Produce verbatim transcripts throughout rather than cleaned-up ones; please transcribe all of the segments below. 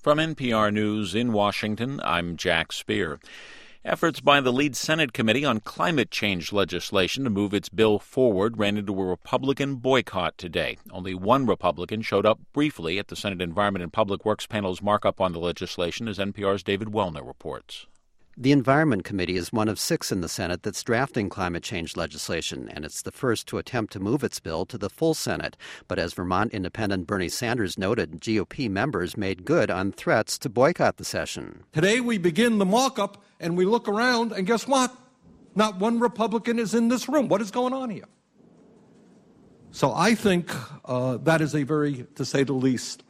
From N P R News in Washington, I'm Jack Speer. Efforts by the lead Senate Committee on Climate Change legislation to move its bill forward ran into a Republican boycott today. Only one Republican showed up briefly at the Senate Environment and Public Works panel's markup on the legislation, as N P R's David Wellner reports. The Environment Committee is one of six in the Senate that's drafting climate change legislation, and it's the first to attempt to move its bill to the full Senate. But as Vermont Independent Bernie Sanders noted, G O P members made good on threats to boycott the session. Today we begin the markup, and we look around, and guess what? Not one Republican is in this room. What is going on here? So I think uh, that is a very, to say the least,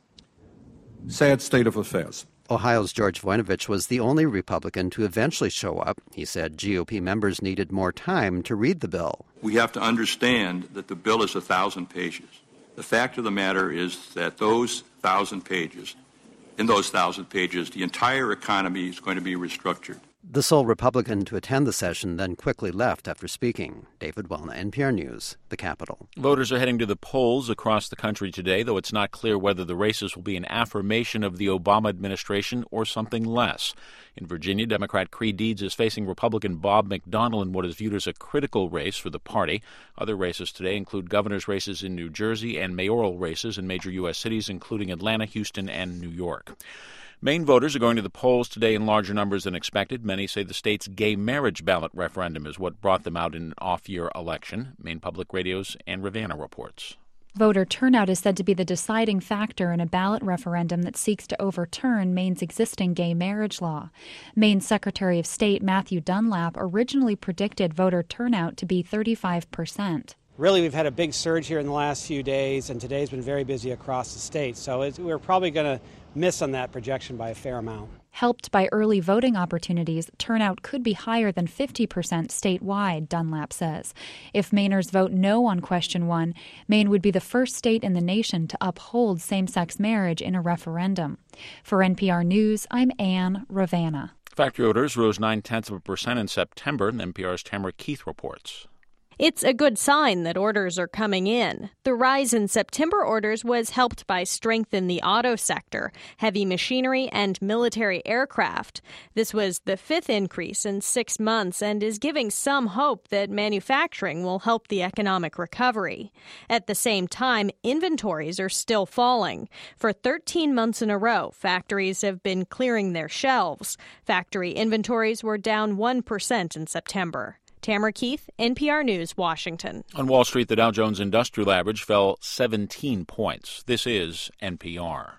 sad state of affairs. Ohio's George Voinovich was the only Republican to eventually show up. He said G O P members needed more time to read the bill. We have to understand that the bill is a thousand pages. The fact of the matter is that those thousand pages, in those thousand pages, the entire economy is going to be restructured. The sole Republican to attend the session then quickly left after speaking. David Wellner, N P R News, the Capitol. Voters are heading to the polls across the country today, though it's not clear whether the races will be an affirmation of the Obama administration or something less. In Virginia, Democrat Creed Deeds is facing Republican Bob McDonnell in what is viewed as a critical race for the party. Other races today include governor's races in New Jersey and mayoral races in major U S cities, including Atlanta, Houston, and New York. Maine voters are going to the polls today in larger numbers than expected. Many say the state's gay marriage ballot referendum is what brought them out in an off-year election. Maine Public Radio's Ann Ravanna reports. Voter turnout is said to be the deciding factor in a ballot referendum that seeks to overturn Maine's existing gay marriage law. Maine Secretary of State Matthew Dunlap originally predicted voter turnout to be thirty-five percent. Really, we've had a big surge here in the last few days, and today's been very busy across the state. So it's, we're probably going to miss on that projection by a fair amount. Helped by early voting opportunities, turnout could be higher than fifty percent statewide, Dunlap says. If Mainers vote no on question one, Maine would be the first state in the nation to uphold same-sex marriage in a referendum. For N P R News, I'm Ann Ravanna. Factory orders rose nine-tenths of a percent in September, and N P R's Tamara Keith reports. It's a good sign that orders are coming in. The rise in September orders was helped by strength in the auto sector, heavy machinery, and military aircraft. This was the fifth increase in six months and is giving some hope that manufacturing will help the economic recovery. At the same time, inventories are still falling. For thirteen months in a row, factories have been clearing their shelves. Factory inventories were down one percent in September. Tamara Keith, N P R News, Washington. On Wall Street, the Dow Jones Industrial Average fell seventeen points. This is N P R.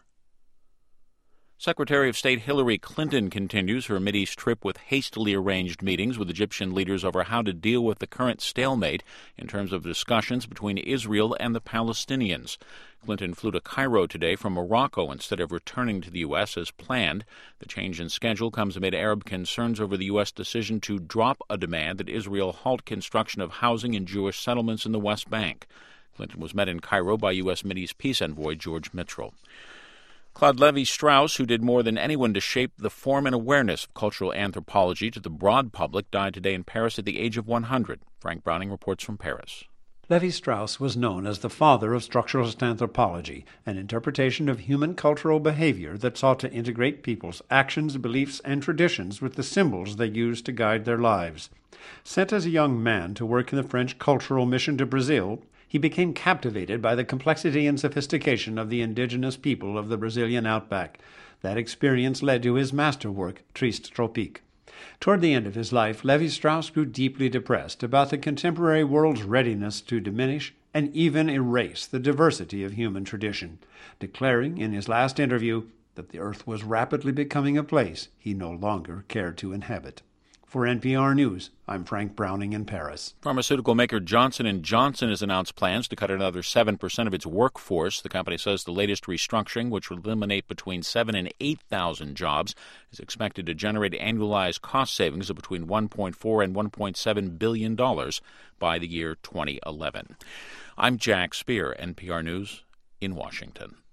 Secretary of State Hillary Clinton continues her Mideast trip with hastily arranged meetings with Egyptian leaders over how to deal with the current stalemate in terms of discussions between Israel and the Palestinians. Clinton flew to Cairo today from Morocco instead of returning to the U S as planned. The change in schedule comes amid Arab concerns over the U S decision to drop a demand that Israel halt construction of housing in Jewish settlements in the West Bank. Clinton was met in Cairo by U S Mideast peace envoy George Mitchell. Claude Lévi-Strauss, who did more than anyone to shape the form and awareness of cultural anthropology to the broad public, died today in Paris at the age of one hundred. Frank Browning reports from Paris. Lévi-Strauss was known as the father of structuralist anthropology, an interpretation of human cultural behavior that sought to integrate people's actions, beliefs, and traditions with the symbols they used to guide their lives. Sent as a young man to work in the French cultural mission to Brazil, he became captivated by the complexity and sophistication of the indigenous people of the Brazilian outback. That experience led to his masterwork, Triste Tropique. Toward the end of his life, Lévi-Strauss grew deeply depressed about the contemporary world's readiness to diminish and even erase the diversity of human tradition, declaring in his last interview that the earth was rapidly becoming a place he no longer cared to inhabit. For N P R News, I'm Frank Browning in Paris. Pharmaceutical maker Johnson and Johnson has announced plans to cut another seven percent of its workforce. The company says the latest restructuring, which will eliminate between seven and eight thousand jobs, is expected to generate annualized cost savings of between one point four and one point seven billion dollars by the year twenty eleven. I'm Jack Speer, N P R News in Washington.